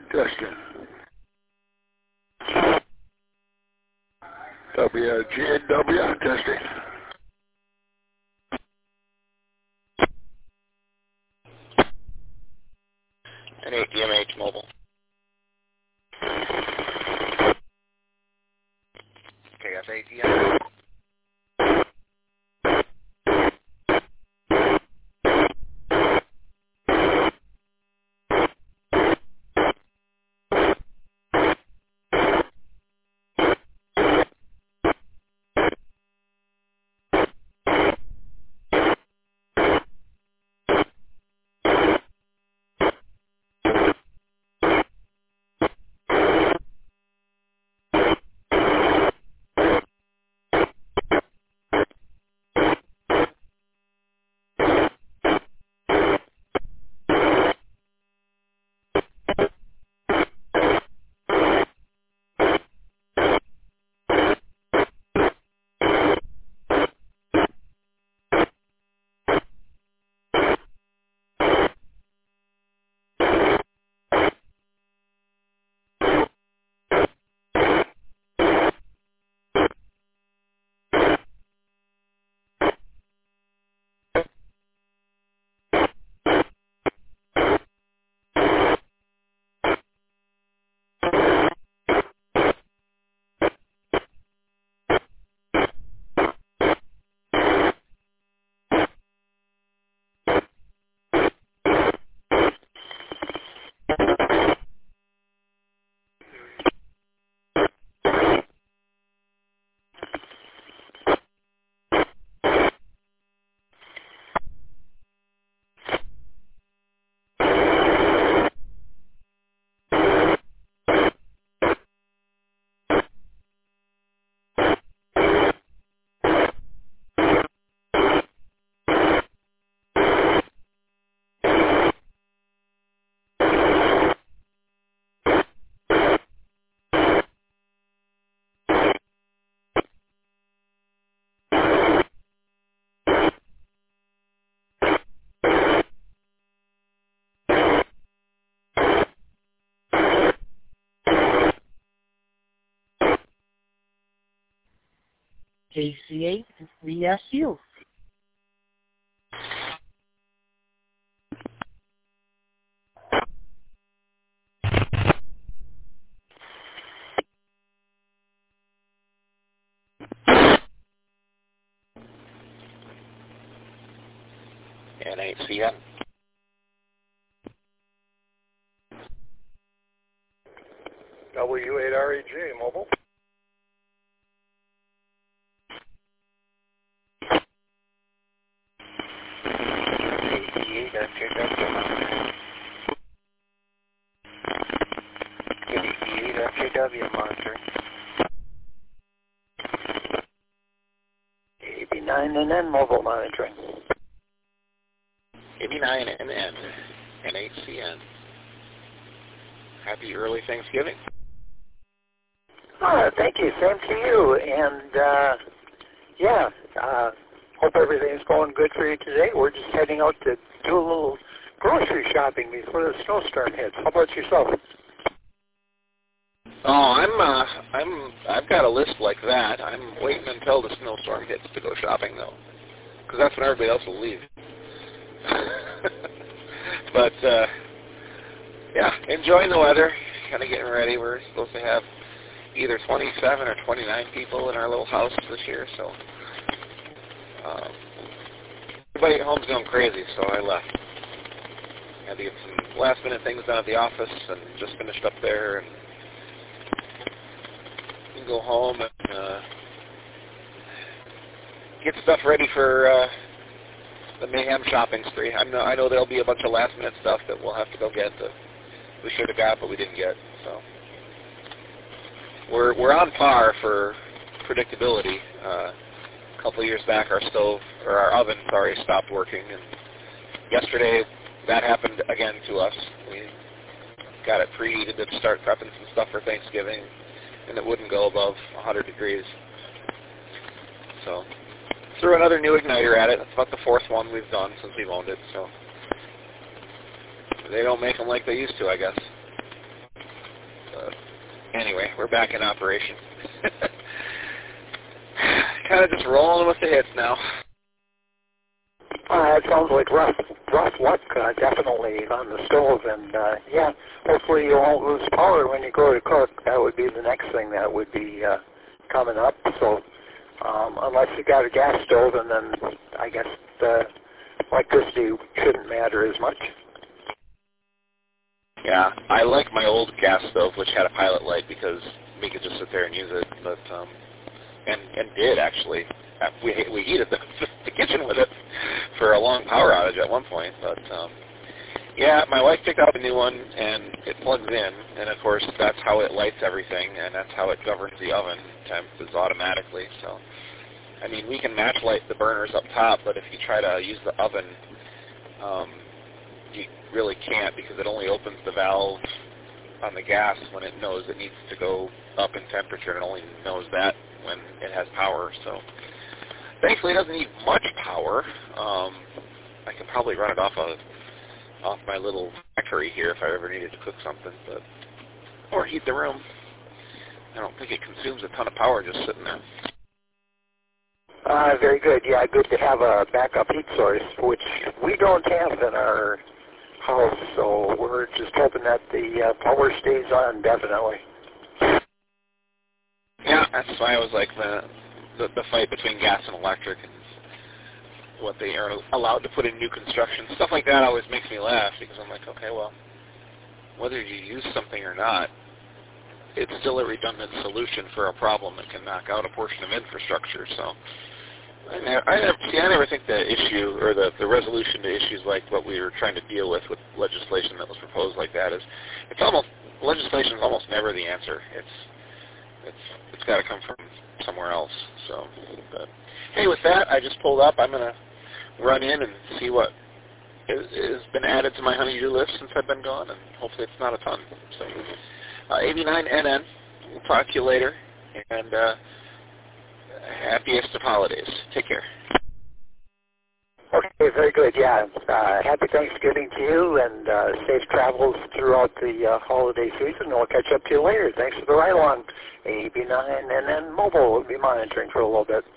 Testing. WGNW testing. N8 DMH mobile. KF8 DMH. KC8 VSU. N8CN. W8REG mobile. KC8 FJW monitor. KC8 FJW monitor. AB9NN mobile monitoring. AB9NN. N8CN. Happy early Thanksgiving. Thank you. Same to you. And, hope everything's going good for you today. We're just heading out to do a little grocery shopping before the snowstorm hits. How about yourself? Oh, I've got a list like that. I'm waiting until the snowstorm hits to go shopping, though, because that's when everybody else will leave. But, enjoying the weather, kind of getting ready. We're supposed to have either 27 or 29 people in our little house this year, so everybody at home's going crazy, so I left. Had to get some last-minute things done at the office and just finished up there, and go home and get stuff ready for the Mayhem shopping spree. I know there'll be a bunch of last-minute stuff that we'll have to go get that we should have got but we didn't get. So we're on par for predictability. A couple of years back, our oven stopped working, and yesterday that happened again to us. We got it preheated to start prepping some stuff for Thanksgiving, and it wouldn't go above 100 degrees. So threw another new igniter at it. That's about the fourth one we've done since we've owned it. So they don't make them like they used to, I guess. Anyway, we're back in operation. Kind of just rolling with the hits now. It sounds like rough luck, definitely, on the stove. And, yeah, hopefully you won't lose power when you go to cook. That would be the next thing that would be coming up. So unless you got a gas stove, and then I guess the electricity shouldn't matter as much. Yeah, I like my old gas stove, which had a pilot light, because we could just sit there and use it. But and did actually. We heated the kitchen with it for a long power outage at one point. But yeah, my wife picked out a new one, and it plugs in, and of course that's how it lights everything, and that's how it governs the oven temp is automatically. So, I mean, we can match light the burners up top, but if you try to use the oven, you really can't, because it only opens the valve on the gas when it knows it needs to go up in temperature, and it only knows that when it has power. So thankfully it doesn't need much power. I could probably run it off my little factory here if I ever needed to cook something, or heat the room. I don't think it consumes a ton of power just sitting there. Very good. Yeah, good to have a backup heat source, which we don't have in our house, so we're just hoping that the power stays on definitely. Yeah, that's why I was like the fight between gas and electric and what they are allowed to put in new construction. Stuff like that always makes me laugh, because I'm like, okay, well, whether you use something or not, it's still a redundant solution for a problem that can knock out a portion of infrastructure. So I never think the issue or the resolution to issues like what we were trying to deal with legislation that was proposed like that is legislation is almost never the answer. It's got to come from somewhere else. So, but hey, with that, I just pulled up. I'm gonna run in and see what has been added to my honey-do list since I've been gone, and hopefully it's not a ton. So, 89NN. We'll talk to you later, and happiest of holidays. Take care. Okay, very good. Yeah, happy Thanksgiving to you, and safe travels throughout the holiday season. We'll catch up to you later. Thanks for the ride along. AB9NN Mobile will be monitoring for a little bit.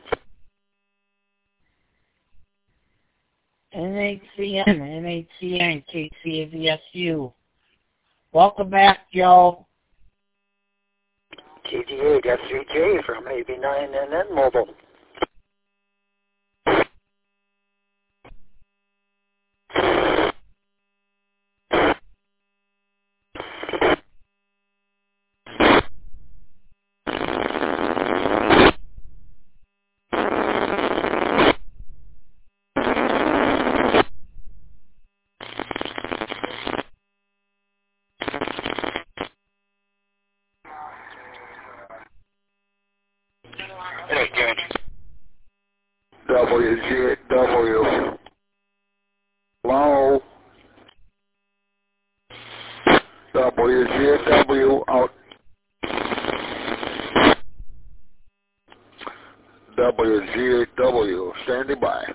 NHCN, KCAVSU. Welcome back, Joe. TG8 SVJ from AB9NN Mobile. WGW. Hello. WGW out. WGW standing by.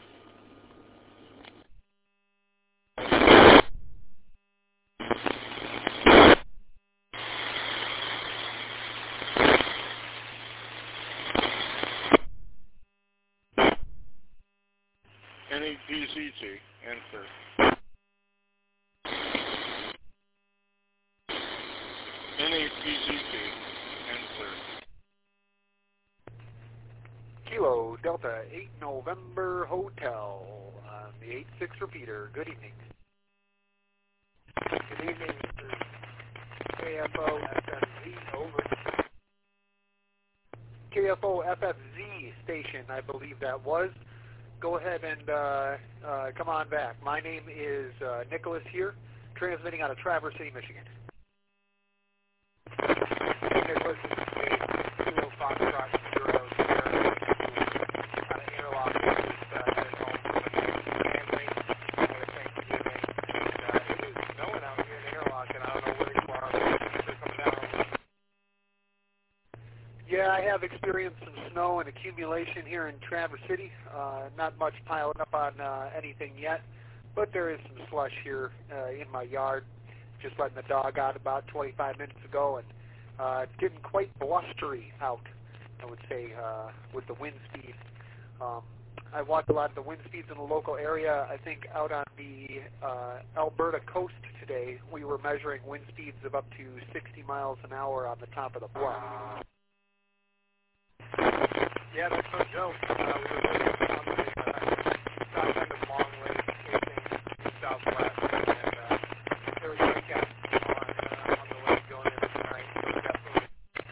NAPCT, answer. NAPCT, answer. Kilo Delta 8 November Hotel on the 86 repeater. Good evening. Good evening, KFO FFZ, over. KFO FFZ station, I believe that was. Go ahead and come on back. My name is Nicholas here, transmitting out of Traverse City, Michigan. Nicholas is Kilo Foxtrot 0 here on an interlock at home with family for Thanksgiving. It is snowing out here in Interlock, and I don't know where you are, but they're coming down. Yeah, I have experienced some snow and accumulation here in Traverse City. Not much piling up on anything yet, but there is some slush here in my yard. just letting the dog out about 25 minutes ago, and it's getting quite blustery out, I would say, with the wind speed. I watched a lot of the wind speeds in the local area. I think out on the Alberta coast today, we were measuring wind speeds of up to 60 miles an hour on the top of the bluff. Yeah, that's no joke. We were really on the south end of Long Lake, facing southwest, and there was breakouts on the lake going into tonight, so definitely.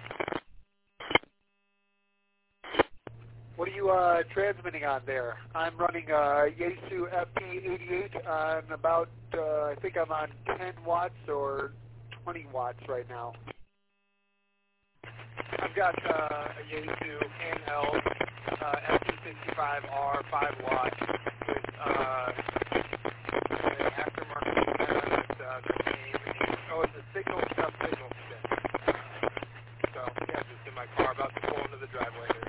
What are you transmitting on there? I'm running Yaesu FP88. I'm about, I think I'm on 10 watts or 20 watts right now. I've got a Yaesu handheld FP65R 5 watt with the aftermarket antenna with the name. Oh, it's a signal stuff signal stick. So yeah, just in my car, about to pull into the driveway here.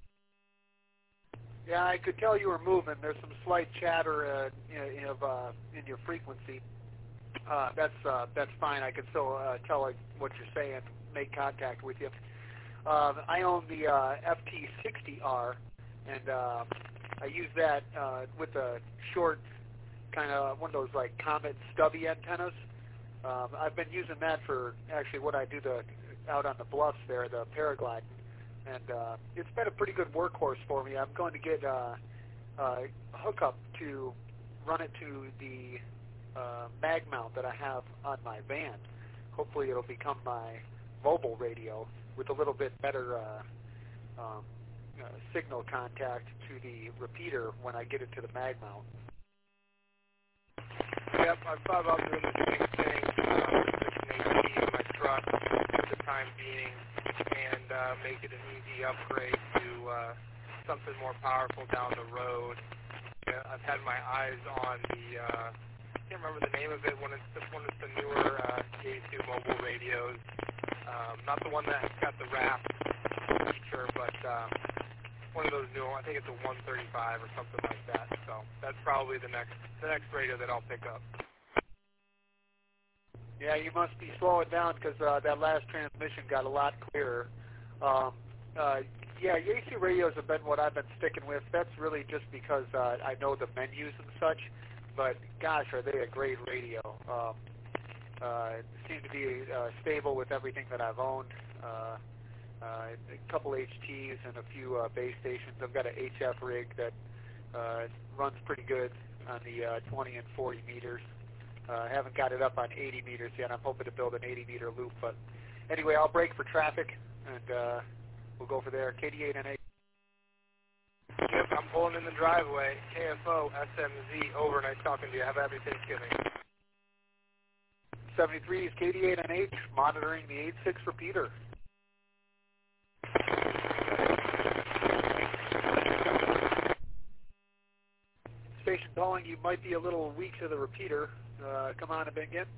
Yeah, I could tell you were moving. There's some slight chatter in your frequency. That's fine. I can still tell what you're saying, make contact with you. I own the FT60R, and I use that with a short kind of one of those like Comet stubby antennas. I've been using that for actually what I do out on the bluffs there, the paragliding. And it's been a pretty good workhorse for me. I'm going to get a hookup to run it to the mag mount that I have on my van. Hopefully it'll become my mobile radio with a little bit better signal contact to the repeater when I get it to the mag mount. Yep, I've thought about doing the same thing, positioning in my truck for the time being, and make it an easy upgrade to something more powerful down the road. I've had my eyes on the, I can't remember the name of it, when it's the newer Yaesu mobile radios. Not the one that's got the RAP feature, but one of those new, I think it's a 135 or something like that. So that's probably the next radio that I'll pick up. Yeah, you must be slowing down because that last transmission got a lot clearer. Yeah, Yaesu radios have been what I've been sticking with. That's really just because I know the menus and such. But gosh, are they a great radio? Seem to be stable with everything that I've owned. A couple HTs and a few base stations. I've got an HF rig that runs pretty good on the 20 and 40 meters. I haven't got it up on 80 meters yet. I'm hoping to build an 80-meter loop. But anyway, I'll brake for traffic, and we'll go for there. KD8NA. Yep, I'm pulling in the driveway. KFO, SMZ, over. Nice talking to you. Have a happy Thanksgiving. 73 is KD8NH, monitoring the 86 repeater. Station calling, you might be a little weak to the repeater. Come on and again.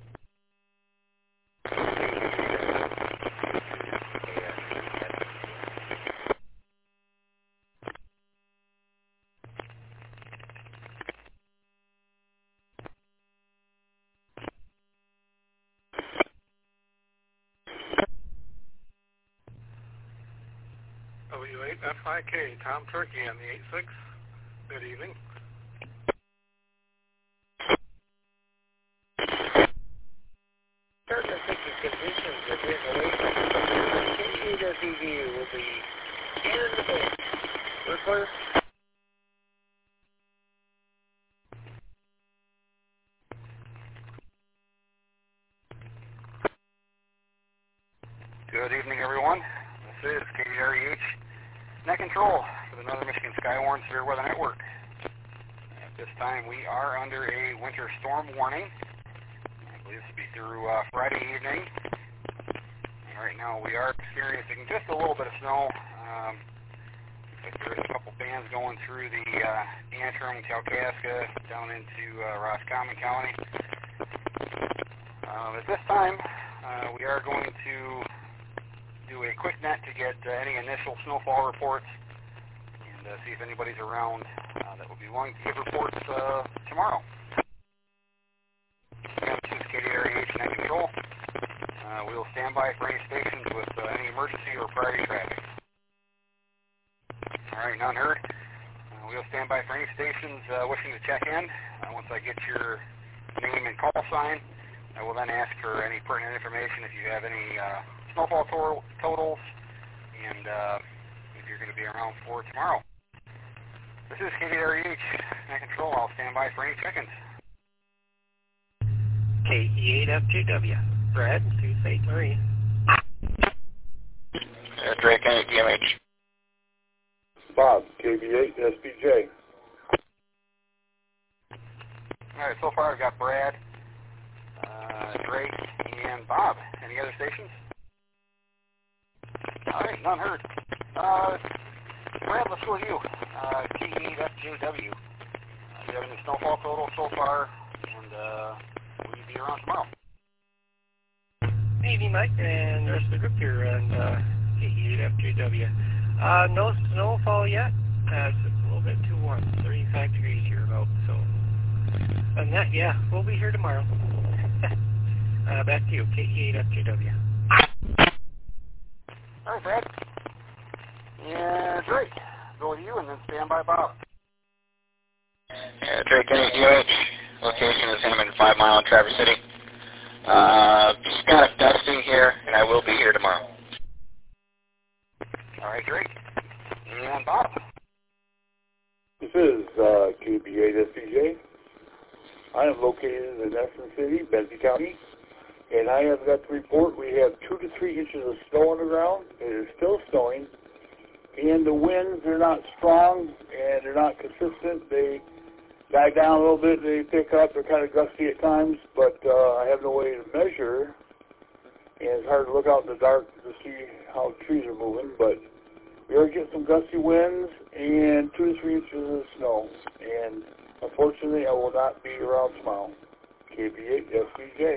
W8FIK, Tom Turkey on the 86. Good evening. Certain conditions are getting away from KWW will be in the book. We're clear. Good evening, everyone. This is KDREH Net Control for the Northern Michigan Skywarn Severe Weather Network. At this time, we are under a winter storm warning. I believe this will be through Friday evening. And right now, we are experiencing just a little bit of snow. There's a couple bands going through the Antrim, Kalkaska, down into Roscommon County. At this time, we are going to do a quick net to get any initial snowfall reports and see if anybody's around that will be willing to give reports tomorrow. Again, this is KDREH Net Control. We will stand by for any stations with any emergency or priority traffic. All right, none heard. We will stand by for any stations wishing to check in. Once I get your name and call sign, I will then ask for any pertinent information if you have any snowfall totals and if you're going to be around for tomorrow. This is KDREH Net Control. I'll stand by for any check-ins. KE8FJW. Brad, Sioux St. Marie. Drake, DMH. Bob, KB8SBJ. All right, so far I've got Brad, Drake, and Bob. Any other stations? All right, none heard. Brad, let's go with you. KE8FJW. Do you have any snowfall total so far? And will you be around tomorrow? Hey, Mike, and the rest of the group here on KE8FJW. No snowfall yet. It's a little bit too warm, 35 degrees here about. So, other than that, yeah, we'll be here tomorrow. Back to you, KE8FJW. All right, Brad. Yeah, Drake, go with you and then stand by Bob. Drake, DMH. Location is Hammond 5 Mile in Traverse City. Just kind of dusty here, and I will be here tomorrow. All right, Drake. And Bob. This is KB8SBJ. I am located in Essex City, Benzie County, and I have got to report we have 2 to 3 inches of snow on the ground. It is still snowing, and the winds are not strong, and they're not consistent. They die down a little bit, they pick up, they're kind of gusty at times, but I have no way to measure, and it's hard to look out in the dark to see how the trees are moving, but we are getting some gusty winds and 2 to 3 inches of snow, and unfortunately I will not be around tomorrow. KB8SBJ.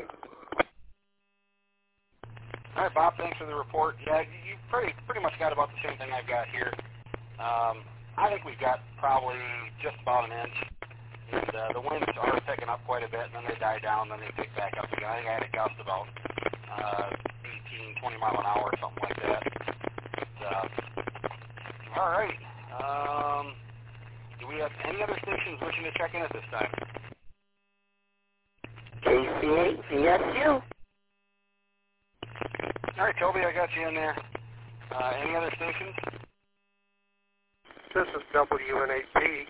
All right, Bob, thanks for the report. Yeah, you pretty much got about the same thing I've got here. I think we've got probably just about an inch. And the winds are picking up quite a bit, and then they die down, then they pick back up again. I think I had a gust about 18, 20 mile an hour or something like that. But, all right. Do we have any other stations wishing to check in at this time? KC8VSU. All right, Toby, I got you in there. Any other stations? This is WN8P.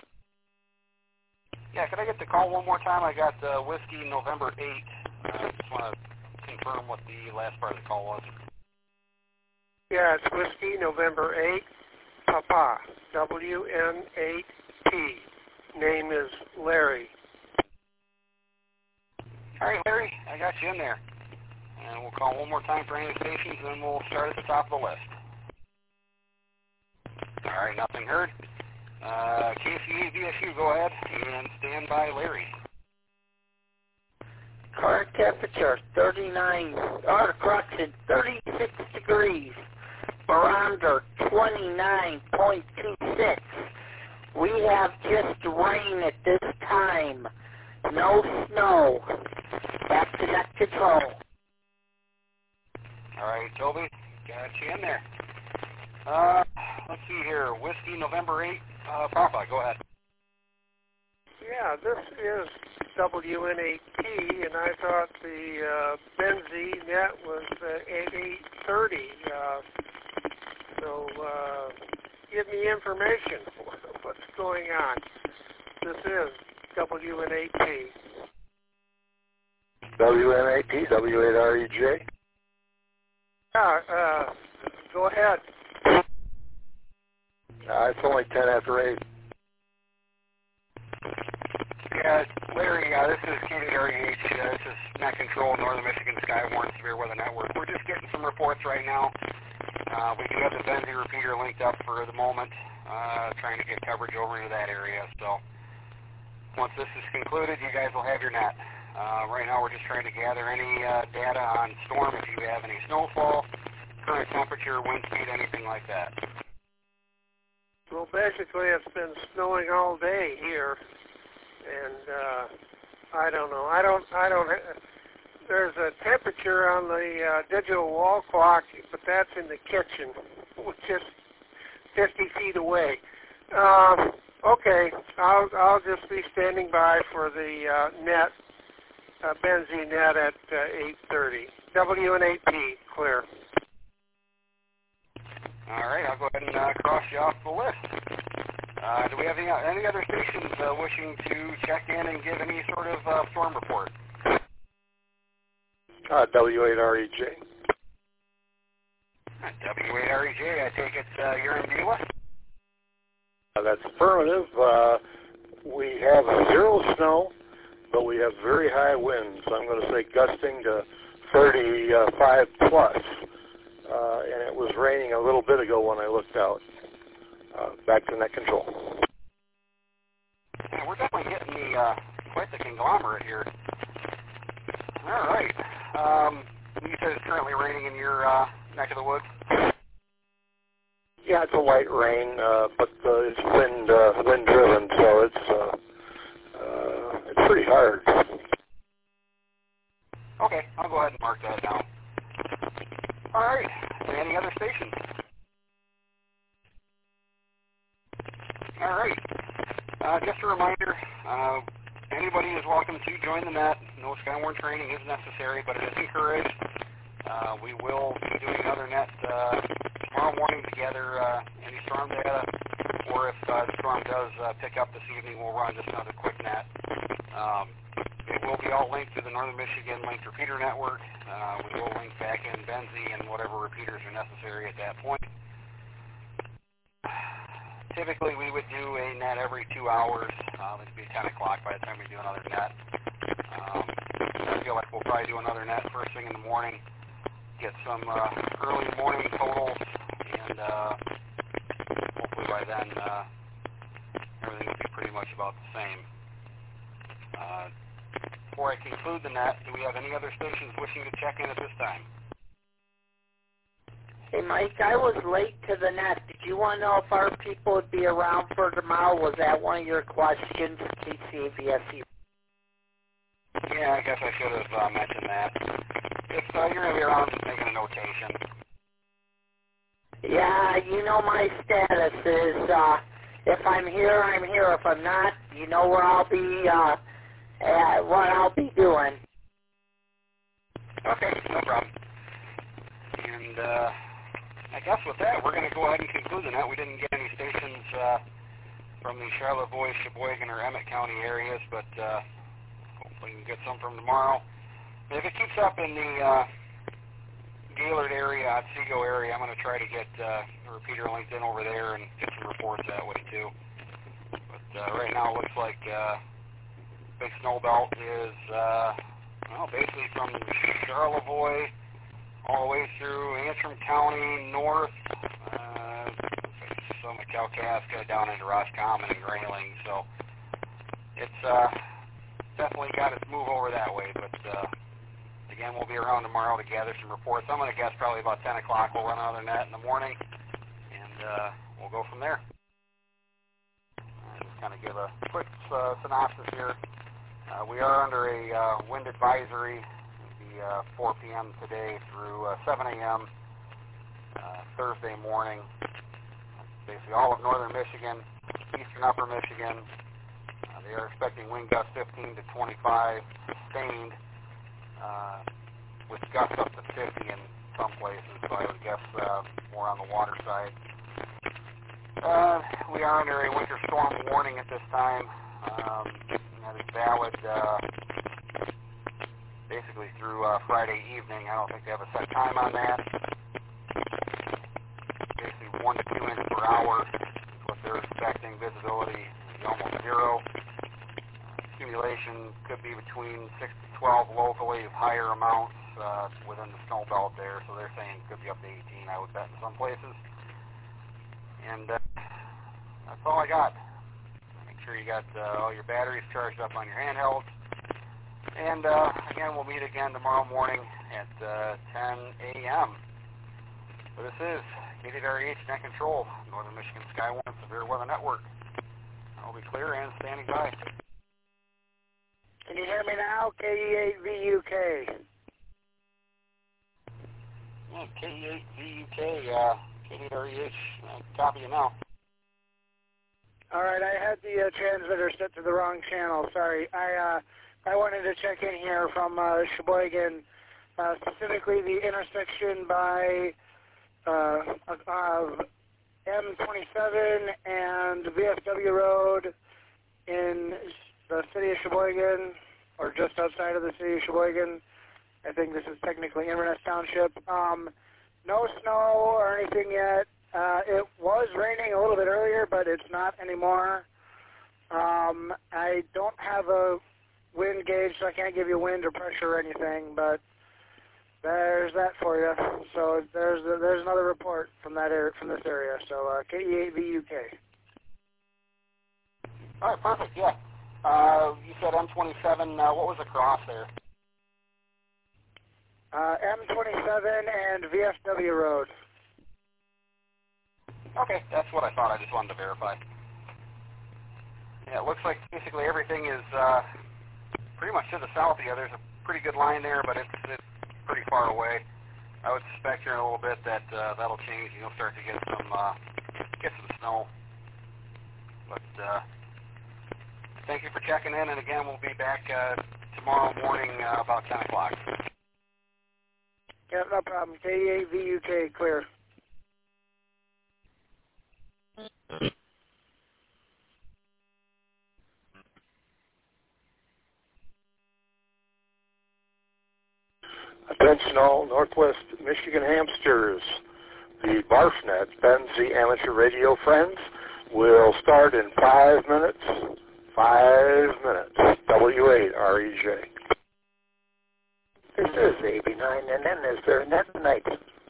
Yeah, could I get the call one more time? I got Whiskey November 8. I just want to confirm what the last part of the call was. Yeah, it's Whiskey November 8, Papa, WN8P. Name is Larry. All right, Larry, I got you in there. And we'll call one more time for any stations, and then we'll start at the top of the list. All right, nothing heard. KC8VSU, go ahead and stand by Larry. Car temperature 39, or correction, 36 degrees. Barometer 29.26. We have just rain at this time. No snow. Back to net control. All right, Toby, got you in there. Let's see here. Whiskey November 8. Papa, go ahead. Yeah, this is WN8P, and I thought the Benzie net was at 8:30. So give me information. What's going on? This is WN8P. WN8P, W8REJ. Yeah, go ahead. It's only 10 after 8. Yeah, Larry, this is KDREH. This is Net Control, Northern Michigan Skywarn Severe Weather Network. We're just getting some reports right now. We do have the Benzie repeater linked up for the moment, trying to get coverage over into that area. So once this is concluded, you guys will have your net. Right now we're just trying to gather any data on storm, if you have any snowfall, current temperature, wind speed, anything like that. Well, basically it's been snowing all day here, and I don't know. I don't. There's a temperature on the digital wall clock, but that's in the kitchen, which is 50 feet away. Okay, I'll just be standing by for the net, benzene net at 8:30. W&AP, clear. All right, I'll go ahead and cross you off the list. Do we have any other stations wishing to check in and give any sort of storm report? W8REJ. W8REJ, I take it you're in Beulah? That's affirmative. We have 0 snow, but we have very high winds. I'm going to say gusting to 35 plus. And it was raining a little bit ago when I looked out. Back to net control. Yeah, we're definitely getting quite the conglomerate here. All right. You said it's currently raining in your neck of the woods? Yeah, it's a light rain, but it's wind driven, so it's pretty hard. Okay, I'll go ahead and mark that down. All right. Any other stations? All right. Just a reminder, anybody is welcome to join the net. No Skywarn training is necessary, but it is encouraged. We will be doing another net tomorrow morning to gather any storm data, or if the storm does pick up this evening, we'll run just another quick net. It will be all linked to the Northern Michigan Linked Repeater Network. We will link back in Benzie and whatever repeaters are necessary at that point. Typically, we would do a net every 2 hours. It would be 10 o'clock by the time we do another net. I feel like we'll probably do another net first thing in the morning, get some early morning totals, and hopefully by then everything will be pretty much about the same. Before I conclude the net, do we have any other stations wishing to check in at this time? Hey, Mike, I was late to the net. Did you want to know if our people would be around for tomorrow? Was that one of your questions, KCVSE? Yeah, I guess I should have mentioned that. If you're going to be around, just making a notation. Yeah, you know my status is, if I'm here, I'm here. If I'm not, you know where I'll be, what I'll be doing. Okay, no problem. And, I guess with that, we're going to go ahead and conclude the net. We didn't get any stations from the Charlevoix, Sheboygan, or Emmett County areas, but hopefully we can get some from tomorrow. If it keeps up in the Gaylord area, Otsego area, I'm going to try to get a repeater linked in over there and get some reports that way too. But right now it looks like big snow belt is basically from Charlevoix all the way through Antrim County, north, some of Kalkaska down into Roscommon and Grayling. So it's definitely got its move over that way. But again, we'll be around tomorrow to gather some reports. I'm going to guess probably about 10 o'clock we'll run another net in the morning, and we'll go from there. Just kind of give a quick synopsis here. We are under a wind advisory. 4 p.m. today through 7 a.m. Thursday morning. Basically all of northern Michigan, eastern upper Michigan. They are expecting wind gusts 15 to 25 sustained, with gusts up to 50 in some places, so I would guess more on the water side. We are under a winter storm warning at this time. That is valid basically through Friday evening. I don't think they have a set time on that. Basically 1 to 2 inches per hour is what they're expecting. Visibility is almost zero. Accumulation could be between 6 to 12 locally, with higher amounts within the snow belt there. So they're saying it could be up to 18, I would bet, in some places. And that's all I got. Make sure you got all your batteries charged up on your handhelds. And again, we'll meet again tomorrow morning at 10 a.m. So this is KWRH Net Control, Northern Michigan Skywarn Severe Weather Network. I'll be clear and standing by. Can you hear me now? KE8VUK. Yeah, KE8VUK, KDREH, copy you now. All right, I had the transmitter set to the wrong channel. Sorry. I wanted to check in here from Sheboygan, specifically the intersection by of M27 and VFW Road in the city of Sheboygan, or just outside of the city of Sheboygan. I think this is technically Inverness Township. No snow or anything yet. It was raining a little bit earlier, but it's not anymore. I don't have a wind gauge, so I can't give you wind or pressure or anything, but there's that for you. So there's another report from that from this area. So KE8VUK. All right, perfect. Yeah. You said M27. What was across there? M27 and VFW Road. Okay, that's what I thought. I just wanted to verify. Yeah, it looks like basically everything is pretty much to the south of you. There's a pretty good line there, but it's pretty far away. I would suspect here in a little bit that that'll change. You'll start to get some snow. But thank you for checking in, and again, we'll be back tomorrow morning about 10 o'clock. Yeah, no problem. KE8VUK, clear. Attention all Northwest Michigan hamsters. The BARFnet, Benzie Amateur Radio Friends, will start in 5 minutes. 5 minutes. W8REJ. This is AB9NN. Is there a net tonight?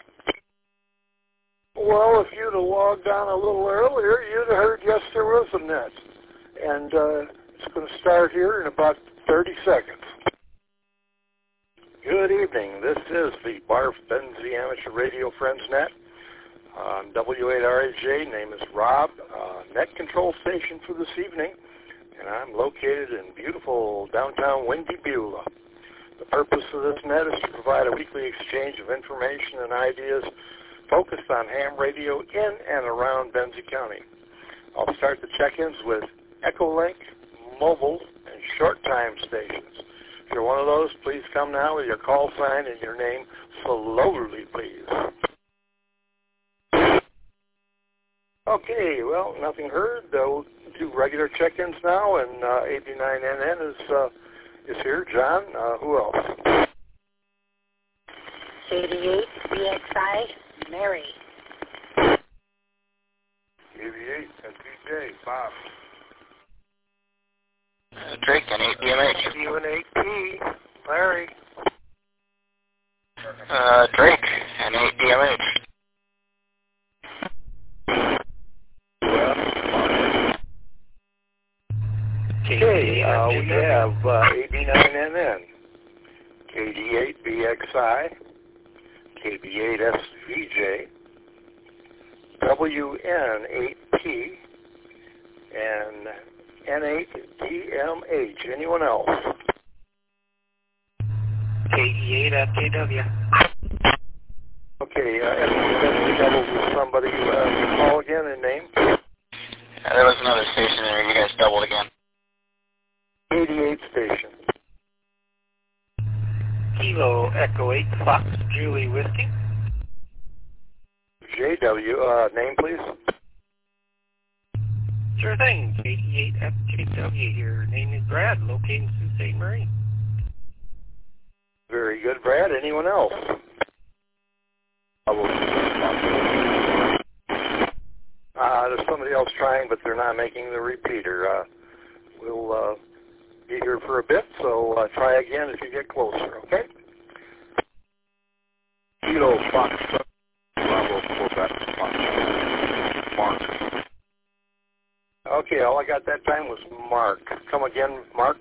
Well, if you'd have logged on a little earlier, you'd have heard yes, there was a net. And it's going to start here in about 30 seconds. Good evening. This is the BARF Benzie Amateur Radio Friends Net on W8RAJ. Name is Rob. Net control station for this evening, and I'm located in beautiful downtown Windy Beulah. The purpose of this net is to provide a weekly exchange of information and ideas focused on ham radio in and around Benzie County. I'll start the check-ins with Echolink, mobile, and short-time stations. If you're one of those, please come now with your call sign and your name slowly, please. Okay, well, nothing heard. We'll do regular check-ins now, and AB9NN is here. John, who else? 88BXI, Mary. 88 and PJ, Bob. Drake and 8BMH. You and 8P. Larry. Drake and 8BMH. Okay, we have AB9NN, KD8BXI, KB8SVJ, WN8P, and N8DMH. Anyone else? KE8FJW. Okay, double with somebody. Call again and name. There was another station there. You guys doubled again. 88 station. Kilo Echo 8 Fox Julie Whiskey. JW, name please. Sure thing. KE8FJW here. Name is Brad, located in Sault Ste. Marie. Very good, Brad. Anyone else? There's somebody else trying, but they're not making the repeater. We'll be here for a bit, so try again if you get closer, okay? Kilo Fox, Bravo, Quebec, Fox, Mark. Okay, all I got that time was Mark. Come again, Mark.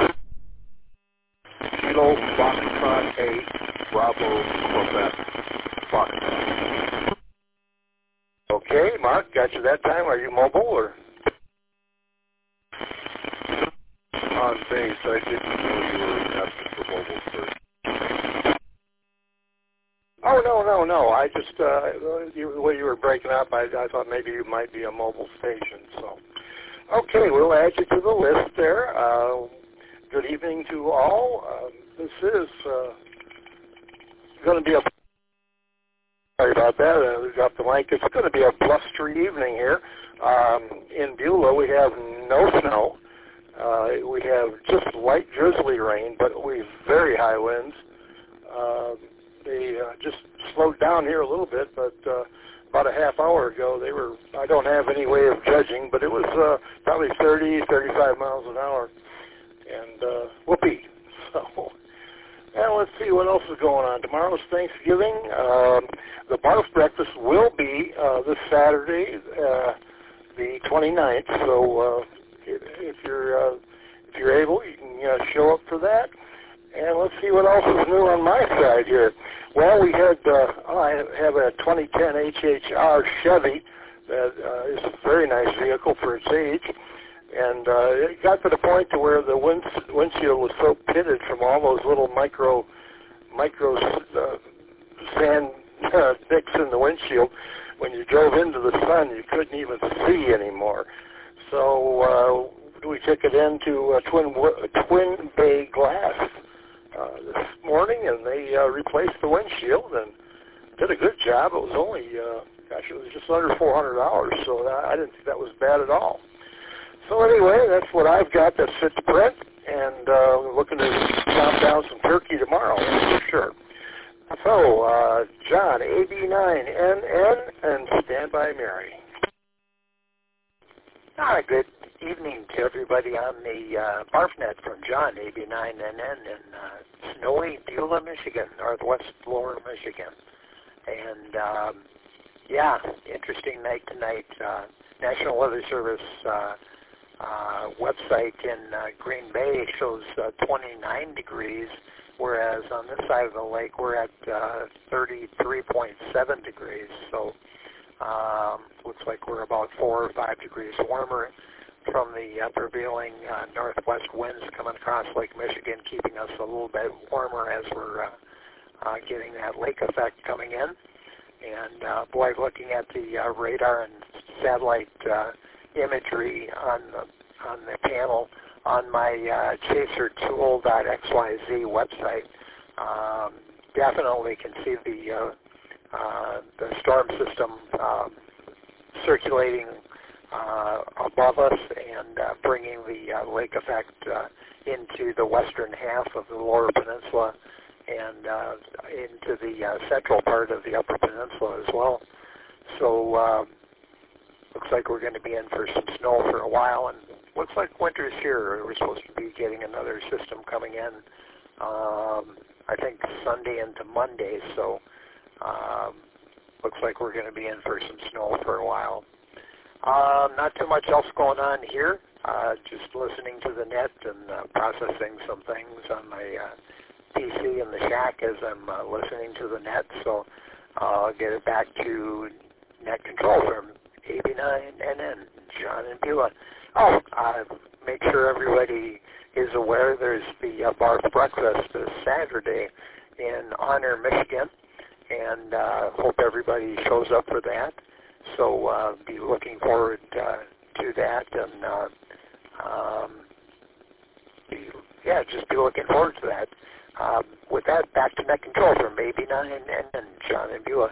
Kilo Foxtrot 8, Bravo, Quebec, Fox. Okay, Mark, got you that time. Are you mobile or? base. I didn't know you were asking for mobile search. Oh, no. I just, the way you were breaking up, I thought maybe you might be a mobile station. So, okay, we'll add you to the list there. Good evening to all. This is going to be a... Sorry about that. We dropped the mic. It's going to be a blustery evening here. In Beulah, we have no snow. We have just light drizzly rain, but we have very high winds. They just slowed down here a little bit, but about a half hour ago, they were, I don't have any way of judging, but it was probably 30, 35 miles an hour. And whoopee. So, and let's see what else is going on. Tomorrow's Thanksgiving. The barf breakfast will be this Saturday, the 29th. So if you're able, you can show up for that. And let's see what else is new on my side here. Well, we had I have a 2010 HHR Chevy that is a very nice vehicle for its age. And it got to the point to where the windshield was so pitted from all those little micro sand nicks in the windshield. When you drove into the sun, you couldn't even see anymore. So we took it into twin bay glass this morning, and they replaced the windshield and did a good job. It was only, it was just under $400, so I didn't think that was bad at all. So anyway, that's what I've got that's fit to print, and we're looking to chop down some turkey tomorrow, for sure. So, John, AB9NN, and stand by Mary. Good evening to everybody on the BarfNet from John, AB9NN, in snowy Beulah, Michigan, northwest Lower Michigan. And, interesting night tonight. National Weather Service website in Green Bay shows 29 degrees, whereas on this side of the lake we're at 33.7 degrees. So looks like we're about 4 or 5 degrees warmer from the prevailing northwest winds coming across Lake Michigan, keeping us a little bit warmer as we're getting that lake effect coming in. And boy, looking at the radar and satellite imagery on the panel on my chasertool.xyz website, definitely can see the storm system circulating above us and bringing the lake effect into the western half of the Lower Peninsula and into the central part of the Upper Peninsula as well. So looks like we're going to be in for some snow for a while, and looks like winter's here. We're supposed to be getting another system coming in, I think Sunday into Monday, so looks like we're going to be in for some snow for a while. Not too much else going on here, just listening to the net and processing some things on my PC in the shack as I'm listening to the net, so I'll get it back to net control from AB9NN, John in Beulah. Make sure everybody is aware there's the Barf Breakfast this Saturday in Honor, Michigan, and hope everybody shows up for that. So be looking forward to that, and just be looking forward to that. With that, back to net control from AB9NN, John in Beulah.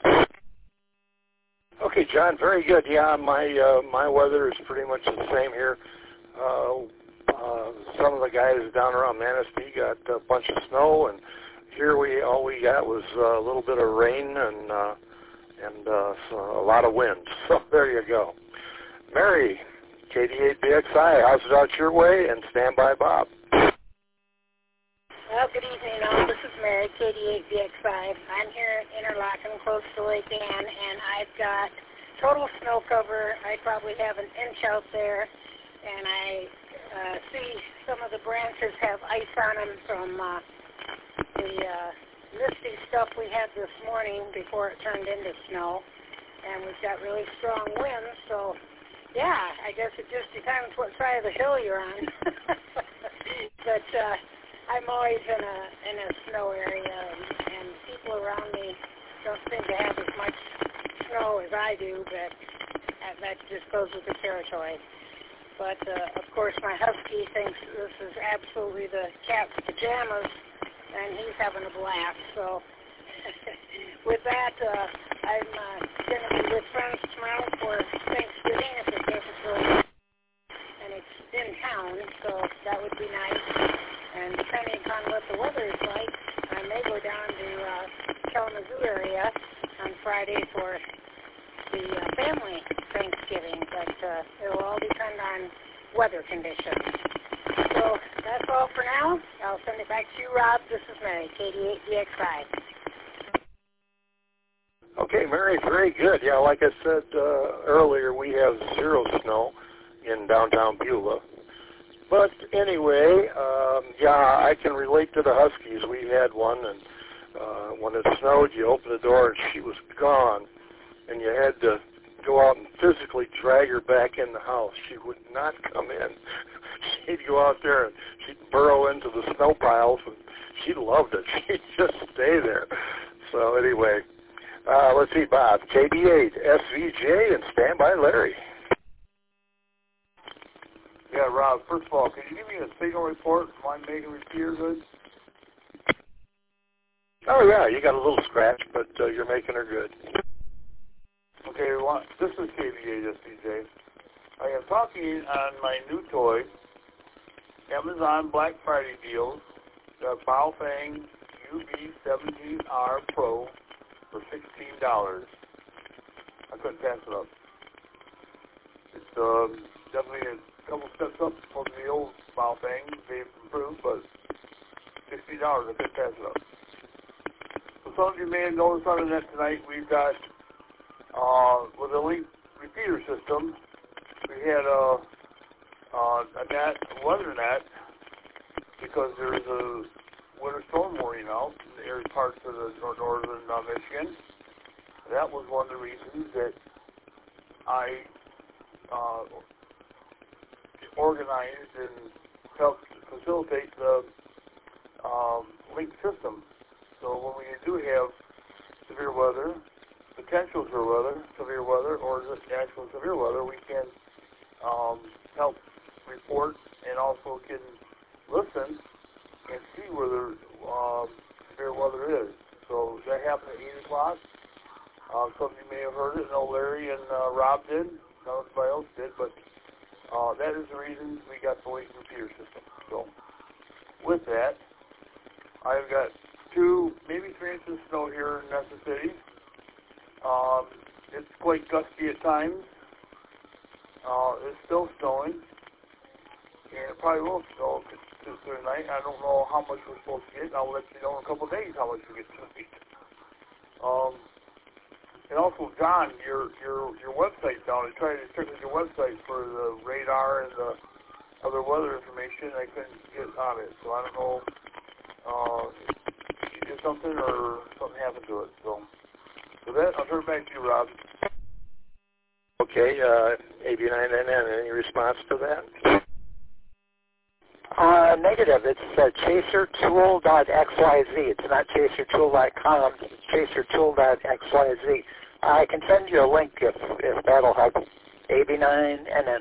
Okay, John, very good. Yeah, my weather is pretty much the same here. Some of the guys down around Manistee got a bunch of snow, and here all we got was a little bit of rain and so a lot of wind. So there you go. Mary, KD8BXI, how's it out your way? And stand by Bob. Well, good evening, all. This is Mary, KD8BX5. I'm here at Interlaken, close to Lake Ann, and I've got total snow cover. I probably have an inch out there, and I see some of the branches have ice on them from the misty stuff we had this morning before it turned into snow, and we've got really strong winds, so yeah, I guess it just depends what side of the hill you're on. but I'm always in a snow area, and people around me don't seem to have as much snow as I do, but that just goes with the territory. But, of course, my husky thinks this is absolutely the cat's pajamas, and he's having a blast. So with that, I'm going to be with friends tomorrow for Thanksgiving if it doesn't go well. And it's in town, so that would be nice. And depending upon what the weather is like, I may go down to Kalamazoo area on Friday for the family Thanksgiving, but it will all depend on weather conditions. So that's all for now. I'll send it back to you, Rob. This is Mary, KD8VX5. Okay, Mary, very good. Yeah, like I said earlier, we have 0 snow in downtown Beulah. But anyway, yeah, I can relate to the Huskies. We had one, and when it snowed, you opened the door, and she was gone. And you had to go out and physically drag her back in the house. She would not come in. She'd go out there and she'd burrow into the snow piles, and she loved it. She'd just stay there. So anyway, let's see, Bob, KB8, SVJ, and stand by Larry. Yeah, Rob, first of all, can you give me a signal report? Am I making repeater good? Oh, yeah, you got a little scratch, but you're making her good. Okay, this is KB8 SVJ. I am talking on my new toy, Amazon Black Friday deals, the Baofeng UB17R Pro for $16. I couldn't pass it up. It's definitely a couple steps up from the old Baofeng. They've improved, but $16, I couldn't pass it up. So some of you may have noticed on the net tonight, we've got with a link repeater system, we had a weather net, because there is a winter storm warning out in the area parts of the northern Michigan. That was one of the reasons that I organized and helped facilitate the link system. So when we do have severe weather, potential severe weather, or just actual severe weather, we can help report and also can listen and see where the severe weather is. So that happened at 8 o'clock. Some of you may have heard it. No, Larry and Rob did. Nobody else did, but that is the reason we got the link repeater system. So with that, I've got 2, maybe 3 inches of snow here in Nesson City. It's quite gusty at times. It's still snowing, and it probably will snow through the night. I don't know how much we're supposed to get. I'll let you know in a couple of days how much we get tonight. And also, John, your website's down. I tried to check with your website for the radar and the other weather information. I couldn't get on it, so I don't know if you did something or something happened to it. So with that, I'll turn it back to you, Rob. Okay, AB9NN, any response to that? Negative. It's chasertool.xyz. It's not chasertool.com. It's chasertool.xyz. I can send you a link if that'll help. AB9NN.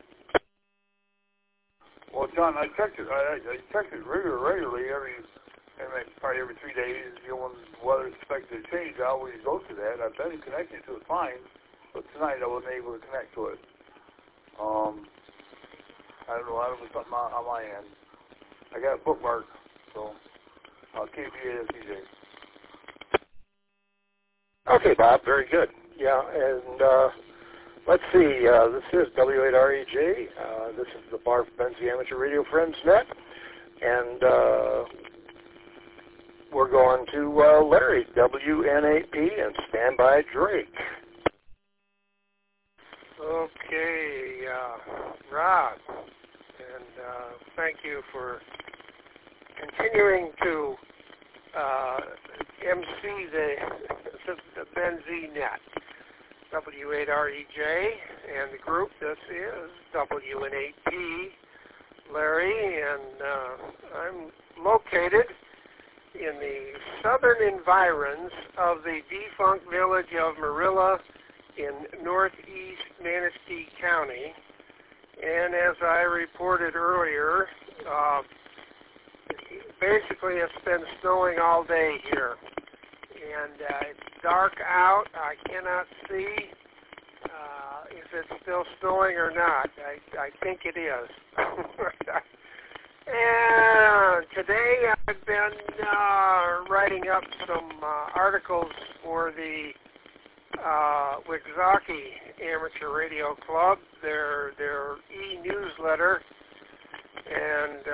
Well, John, I checked it. I checked it regularly probably every 3 days. When the weather's expected to change, I always go to that. I've been connected to it fine, but tonight I wasn't able to connect to it. I don't know. I don't know something on my end. I got a bookmark, so KB8 SVJ. Okay, Bob, very good. Yeah, and let's see. This is W8REJ. This is the Barf Benzie Amateur Radio Friends Net, and we're going to Larry, WN8P, and stand by Drake. Okay, Rob, and thank you for continuing to MC the Benzie Net. W8REJ and the group. This is WN8P, Larry, and located in the southern environs of the defunct village of Marilla in northeast Manistee County. And as I reported earlier, basically it's been snowing all day here. And it's dark out. I cannot see if it's still snowing or not. I think it is. And today I've been writing up some articles for the Wixaki Amateur Radio Club, their e-newsletter, and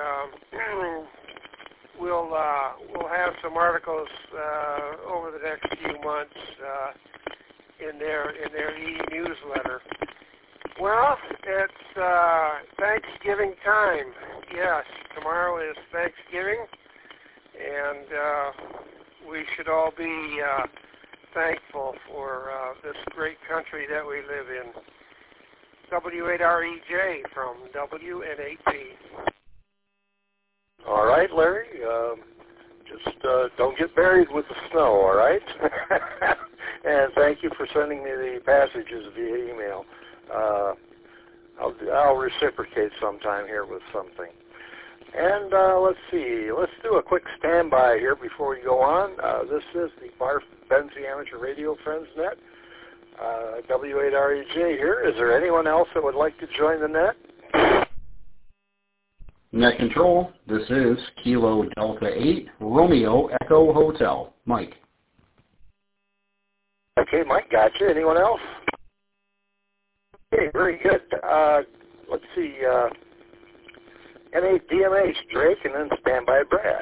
we'll have some articles over the next few months in their e-newsletter. Well, it's Thanksgiving time. Yes, tomorrow is Thanksgiving, and we should all be thankful for this great country that we live in. W8REJ from WNAP. All right, Larry. Just don't get buried with the snow, all right? And thank you for sending me the passages via email. I'll reciprocate sometime here with something. And let's see. Let's do a quick standby here before we go on. This is the Barf Benzie Amateur Radio Friends Net. W8REJ here. Is there anyone else that would like to join the net? Net Control, this is Kilo Delta 8, Romeo Echo Hotel. Mike. Okay, Mike, gotcha. Anyone else? Okay, very good. Let's see. N8DMH, Drake, and then standby Brad.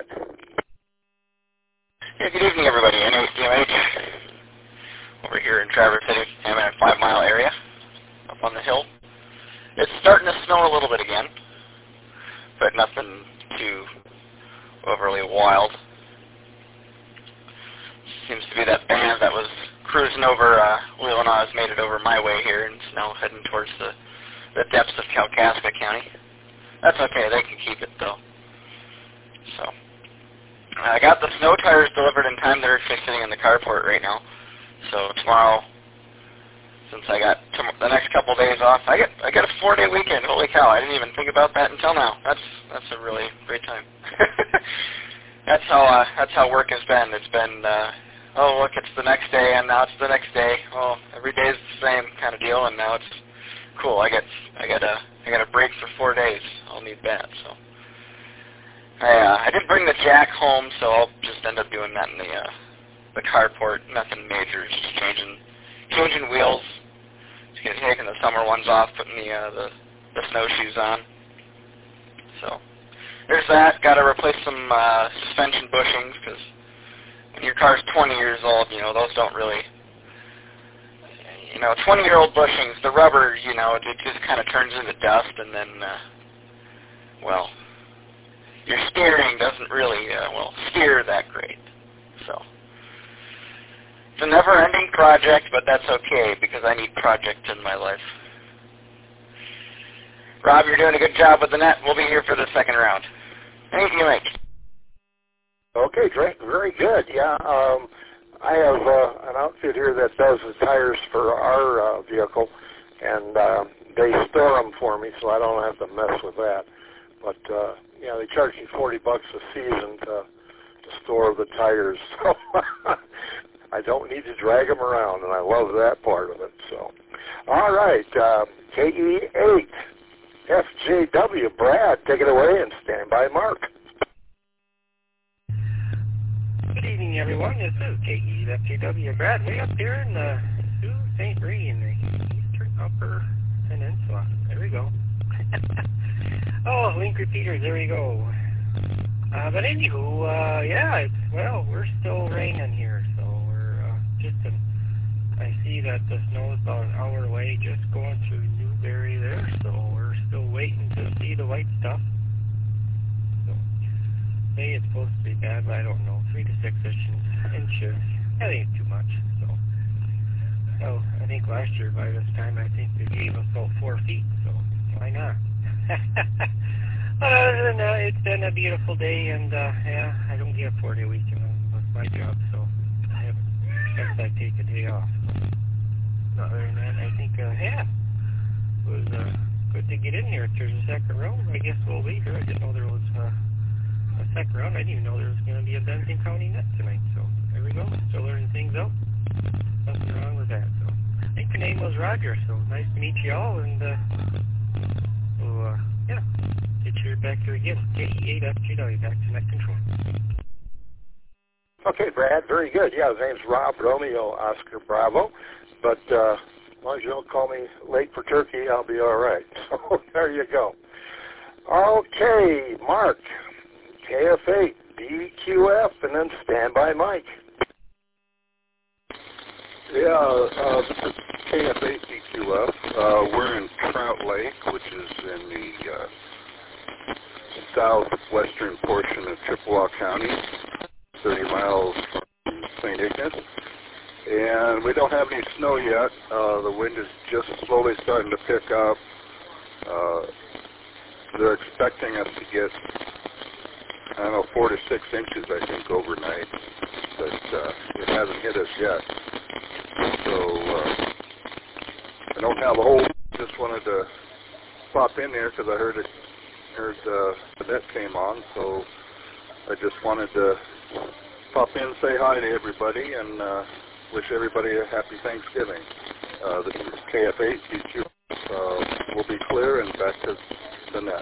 Yeah, good evening, everybody. N8DMH over here in Traverse City. I'm in a 5 Mile area up on the hill. It's starting to snow a little bit again, but nothing too overly wild. Seems to be that band that was cruising over Leelanau has made it over my way here and is now heading towards the depths of Kalkaska County. That's okay. They can keep it, though. So I got the snow tires delivered in time. They're actually sitting in the carport right now. So tomorrow, since I got the next couple of days off, I get a 4-day weekend. Holy cow! I didn't even think about that until now. That's a really great time. That's how work has been. It's been oh look, it's the next day, and now it's the next day. Oh, every day is the same kind of deal, and now it's cool. I got a break for 4 days. I'll need that. So I didn't bring the jack home, so I'll just end up doing that in the carport. Nothing major, just changing wheels. Just taking the summer ones off, putting the snowshoes on. So there's that. Got to replace some suspension bushings because when your car's 20 years old, those don't really. 20-year-old bushings, the rubber, it just kind of turns into dust, and then, your steering doesn't really, steer that great. So it's a never-ending project, but that's okay because I need projects in my life. Rob, you're doing a good job with the net. We'll be here for the second round. Thank you, Mike. Okay, Drake, very good. Yeah, I have an outfit here that does the tires for our vehicle, and they store them for me, so I don't have to mess with that. But they charge me $40 a season to store the tires, so I don't need to drag them around, and I love that part of it. So, all right, KE8 FJW, Brad, take it away and stand by Mark. Good evening, everyone. This is KE8FJW, Brad, way up here in the Sault Ste. Marie in the eastern upper peninsula. There we go. Oh, link repeaters, there we go. But anywho, we're still raining here, so we're I see that the snow is about an hour away, just going through Newberry there, so we're still waiting to see the white stuff. So, say it's supposed to be bad, but I don't know, 3 to 6 inches. That ain't too much, so. Well, I think last year by this time, I think they gave us about 4 feet, so why not? But other than that, it's been a beautiful day, and yeah, I don't get a 4-day weekend with my job, so I have I take a day off. Other than that, I think yeah, it was good to get in here. If there's a second round, I guess we'll be here. I didn't know there was a second round. I didn't even know there was going to be a Benzie County net tonight. So there we go. Still learning things out. Nothing wrong with that. So I think your name was Roger. So nice to meet you all, and yeah, get you back here again. KE8FGW, back to net control. Okay, Brad, very good. Yeah, his name's Rob Romeo Oscar Bravo, but as long as you don't call me late for turkey, I'll be all right. So there you go. Okay, Mark, KF8, BQF, and then standby Mike. Yeah, this is KF8 BQF. We're in Trout Lake, which is in the southwestern portion of Chippewa County, 30 miles from St. Ignace. And we don't have any snow yet. The wind is just slowly starting to pick up. They're expecting us to get, 4 to 6 inches, I think, overnight. But it hasn't hit us yet. So I don't have a whole, just wanted to pop in there because I heard the net came on. So I just wanted to pop in, say hi to everybody, and wish everybody a happy Thanksgiving. This is KF8, BQ. We'll be clear and back to the net.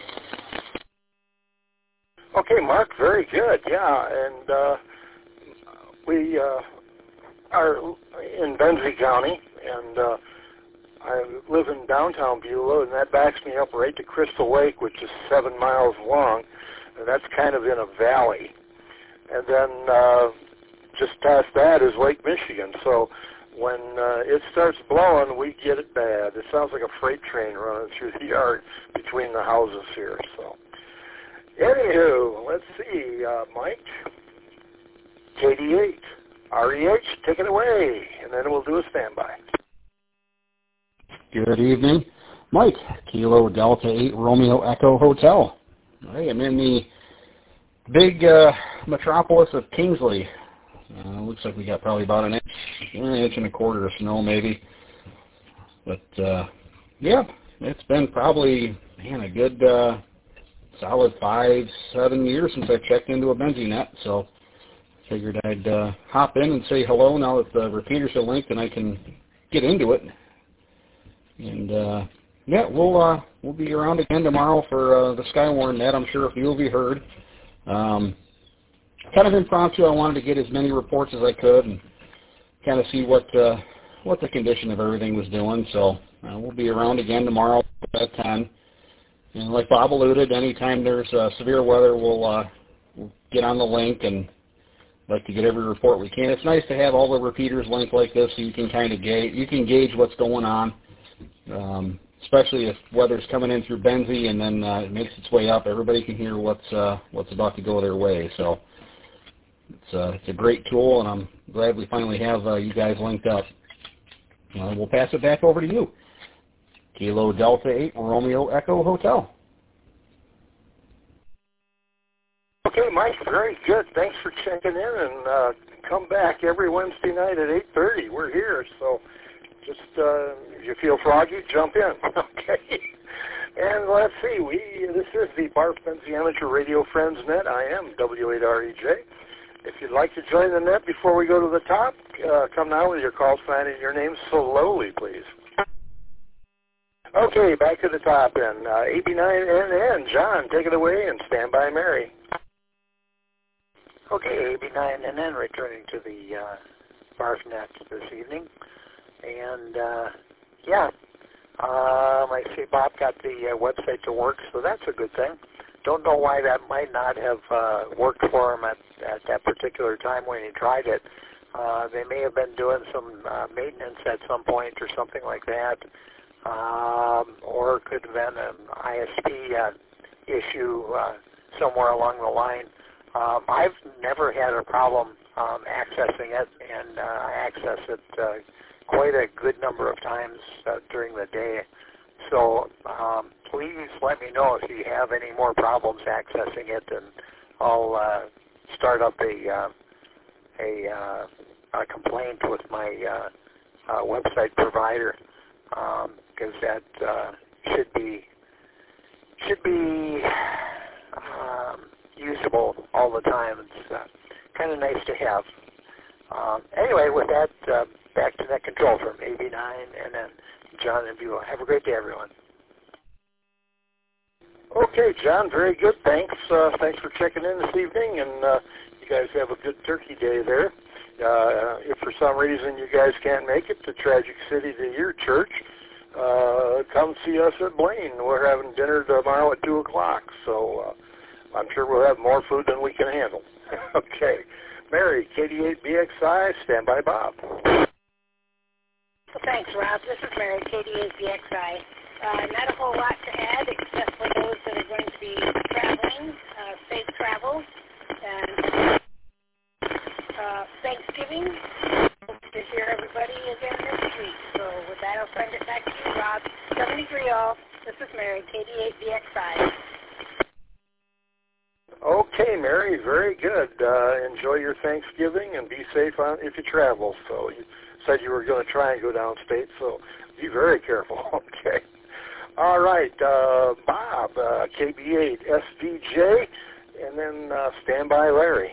Okay, Mark, very good. Yeah, and we are in Benzie County, and I live in downtown Beulah, and that backs me up right to Crystal Lake, which is 7 miles long, and that's kind of in a valley. And then just past that is Lake Michigan. So when it starts blowing, we get it bad. It sounds like a freight train running through the yard between the houses here. So anywho, let's see, Mike, KD8, REH, take it away, and then we'll do a standby. Good evening. Mike, Kilo Delta 8 Romeo Echo Hotel. I am in the big metropolis of Kingsley. Looks like we got probably about an inch and a quarter of snow maybe. But, yeah, it's been probably, a good solid 5-7 years since I checked into a Benzie net. So figured I'd hop in and say hello now that the repeaters are linked and I can get into it. And, yeah, we'll be around again tomorrow for the Skywarn net. I'm sure a few of you heard. Kind of impromptu, I wanted to get as many reports as I could and kind of see what the condition of everything was doing. So we'll be around again tomorrow at 10. And like Bob alluded, anytime there's severe weather, we'll get on the link and like to get every report we can. It's nice to have all the repeaters linked like this so you can kind of gauge what's going on. Especially if weather's coming in through Benzie and then it makes its way up, everybody can hear what's about to go their way. So it's a great tool, and I'm glad we finally have you guys linked up. We'll pass it back over to you. Kilo Delta 8 Romeo Echo Hotel. Okay, Mike, very good. Thanks for checking in, and come back every Wednesday night at 8:30. We're here, so just if you feel froggy, jump in. Okay. And let's see, this is the Barf Benzie Amateur Radio Friends Net. I am W8REJ. If you'd like to join the net before we go to the top, come now with your call sign and your name slowly, please. Okay, back to the top end. AB9NN, John, take it away, and stand by Mary. Okay, AB9NN returning to the Barf net this evening. And, yeah, I see Bob got the website to work, so that's a good thing. Don't know why that might not have worked for him at that particular time when he tried it. They may have been doing some maintenance at some point or something like that, or it could have been an ISP issue somewhere along the line. I've never had a problem accessing it, and I access it quite a good number of times during the day. So please let me know if you have any more problems accessing it, and I'll start up a complaint with my website provider, because that should be usable all the time. It's kind of nice to have. Anyway, with that, back to Net Control from AB9 and then John and Beulah. Have a great day, everyone. Okay, John, very good. Thanks. Thanks for checking in this evening, and you guys have a good Turkey Day there. If for some reason you guys can't make it to Tragic City to your church, come see us at Blaine. We're having dinner tomorrow at 2 o'clock, so I'm sure we'll have more food than we can handle. Okay. Mary, KD8BXI, stand by Bob. Well, thanks, Rob. This is Mary, KD8BXI. Not a whole lot to add, except for those that are going to be traveling, safe travels, and Thanksgiving. Hope to hear everybody again this week. So with that, I'll send it back to you, Rob. 73 all. This is Mary, KD8BXI. Okay, Mary, very good. Enjoy your Thanksgiving and be safe if you travel. So you said you were going to try and go downstate, so be very careful. Okay. All right, Bob, KB8SVJ, and then stand by Larry.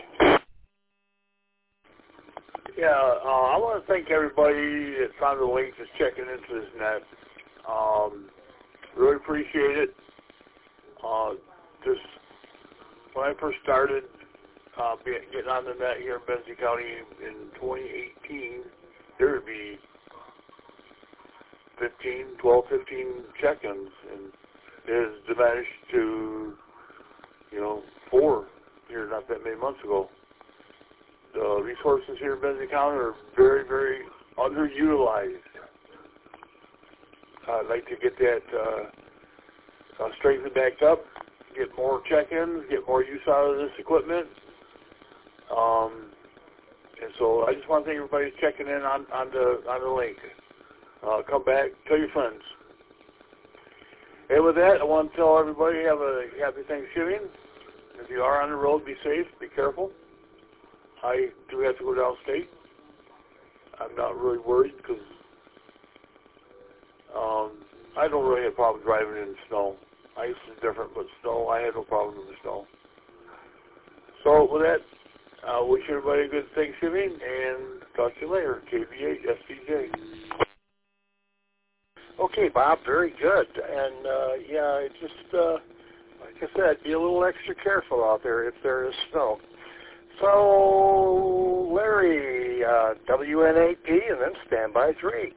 Yeah, I want to thank everybody that found the link that's checking into this net. Really appreciate it. Just when I first started getting on the net here in Benzie County in 2018, there would be 12, 15 check-ins, and it has diminished to, 4 here not that many months ago. The resources here in Benzie County are very, very underutilized. I'd like to get that strengthened back up, get more check-ins, get more use out of this equipment. And so I just want to thank everybody checking in on the link. Come back, tell your friends. And with that, I want to tell everybody have a happy Thanksgiving. If you are on the road, be safe, be careful. I do have to go downstate. I'm not really worried because I don't really have a problem driving in the snow. Ice is different, but snow, I had no problem with the snow. So with that, I wish everybody a good Thanksgiving and talk to you later. KB8SVJ. Okay, Bob, very good. And, just, like I said, be a little extra careful out there if there is snow. So, Larry, WN8P, and then stand by Drake.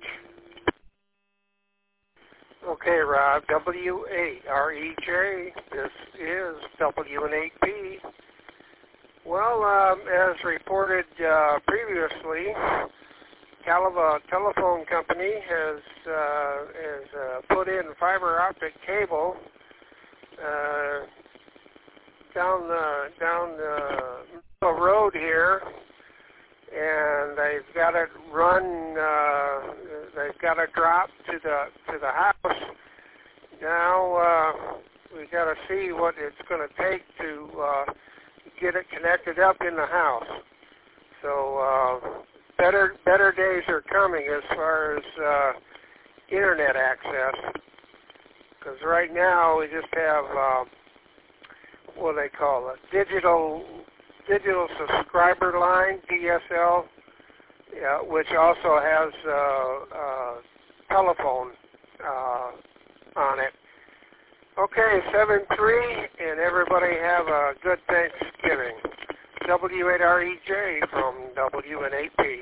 Okay, Rob, W8REJ. This is WN8P. Well, as reported previously, Calava Telephone Company has put in fiber optic cable down the road here, and they've got it run. They've got it drop to the house. Now we got to see what it's going to take to get it connected up in the house. So better days are coming as far as internet access. Because right now we just have what they call a digital subscriber line, DSL, which also has telephone on it. Okay, 7-3, and everybody have a good Thanksgiving. W8REJ from WN8P.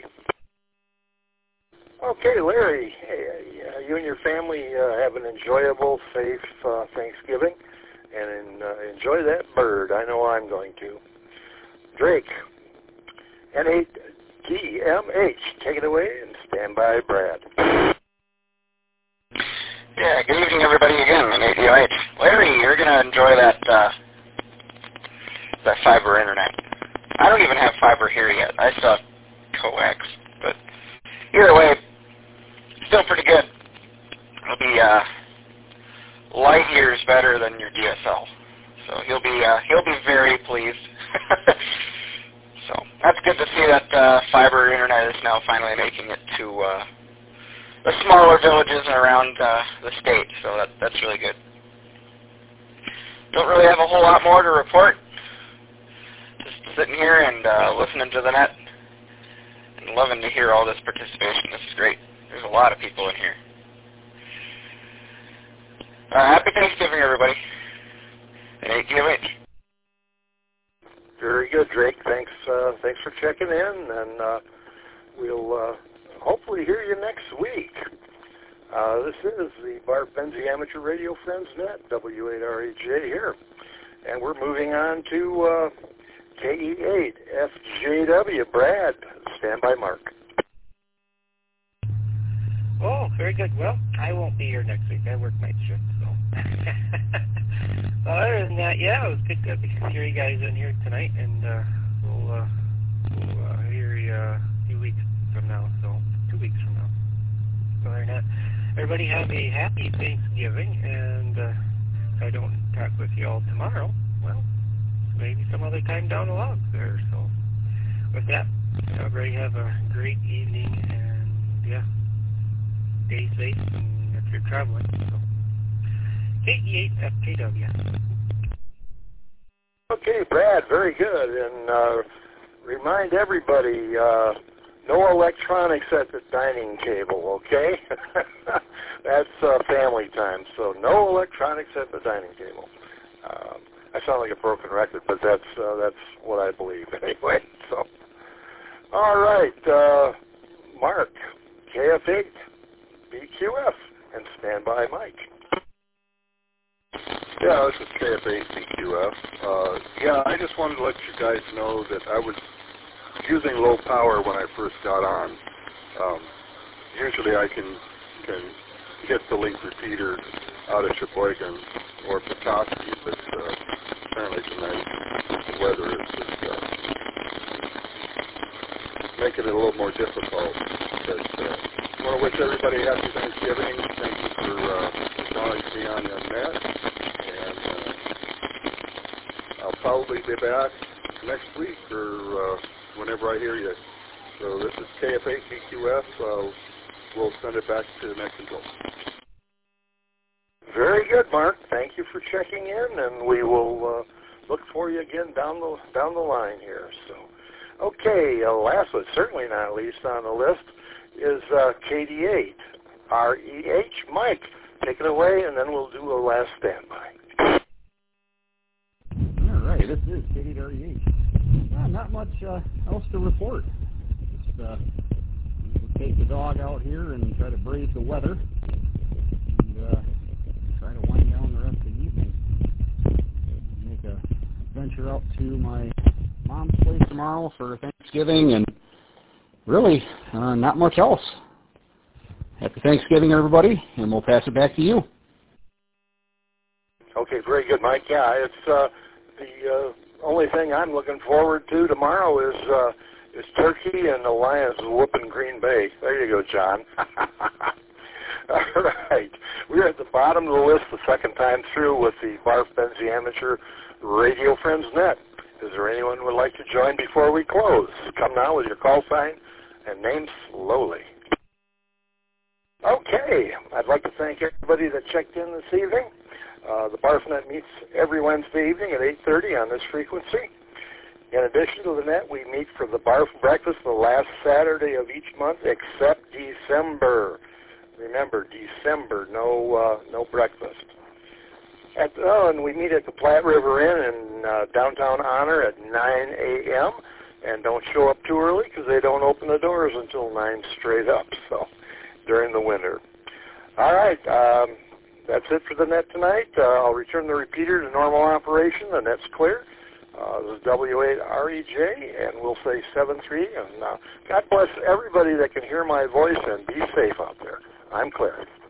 Okay, Larry, you and your family have an enjoyable, safe Thanksgiving, and enjoy that bird. I know I'm going to. Drake, N8TMH, take it away and stand by, Brad. Yeah, good evening, everybody, again, on ADOH. Larry, you're going to enjoy that fiber internet. I don't even have fiber here yet. I still have coax, but either way, still pretty good. It'll be light years better than your DSL. So he'll be very pleased. So that's good to see that fiber internet is now finally making it to the smaller villages around the state. So that's really good. Don't really have a whole lot more to report. Just sitting here and listening to the net and loving to hear all this participation. This is great. There's a lot of people in here. Happy Thanksgiving, everybody. And 8QH. Very good, Drake. Thanks for checking in, and we'll hopefully hear you next week. This is the Barb Benzie Amateur Radio Friends Net, W8REJ here, and we're moving on to KE8FJW. Brad, stand by, Mark. Oh, very good. Well, I won't be here next week. I work night shift, so. Other than that, yeah, it was good to hear you guys in here tonight, and we'll hear you a few weeks from now, so 2 weeks from now. So other than that, everybody have a happy Thanksgiving, and if I don't talk with you all tomorrow, well, maybe some other time down the line there. So with that, everybody have a great evening, and yeah, stay safe and if you're traveling. So KE8FKW. Okay, Brad, very good. And remind everybody, no electronics at the dining table, okay? That's family time, so no electronics at the dining table. I sound like a broken record, but that's what I believe anyway. So, all right, Mark, KF8, BQF, and stand by, Mike. Yeah, this is KF8BQF. Yeah, I just wanted to let you guys know that I was using low power when I first got on. Usually I can get the link repeater out of Sheboygan or Petoskey, but apparently tonight the weather is just making it a little more difficult. But I want to wish everybody a happy Thanksgiving. Thank you for acknowledging me on the net. I'll probably be back next week or whenever I hear you. So this is KF8BQF. We'll send it back to Net Control. Very good, Mark. Thank you for checking in, and we will look for you again down the line here. So, okay, last but certainly not least on the list is KD8 REH. Mike, take it away, and then we'll do a last standby. All right, this is KD8 REH. Not much else to report. Just we'll take the dog out here and try to brave the weather, and try to wind down the rest of the evening. Make a venture out to my mom's place tomorrow for Thanksgiving, and really not much else. Happy Thanksgiving, everybody, and we'll pass it back to you. Okay, very good, Mike. Yeah, it's the only thing I'm looking forward to tomorrow is turkey and the Lions whooping Green Bay. There you go, John. All right. We're at the bottom of the list the second time through with the Barb Benzie Amateur Radio Friends Net. Is there anyone who would like to join before we close? Come now with your call sign and name slowly. Okay. I'd like to thank everybody that checked in this evening. The BarfNet meets every Wednesday evening at 8:30 on this frequency. In addition to the net, we meet for the Barf Breakfast the last Saturday of each month except December. Remember, December, no breakfast. And we meet at the Platte River Inn in downtown Honor at 9 a.m. And don't show up too early because they don't open the doors until 9 straight up, so during the winter. All right, that's it for the net tonight. I'll return the repeater to normal operation. The net's clear. This is W8REJ, and we'll say 7-3. And God bless everybody that can hear my voice, and be safe out there. I'm clear.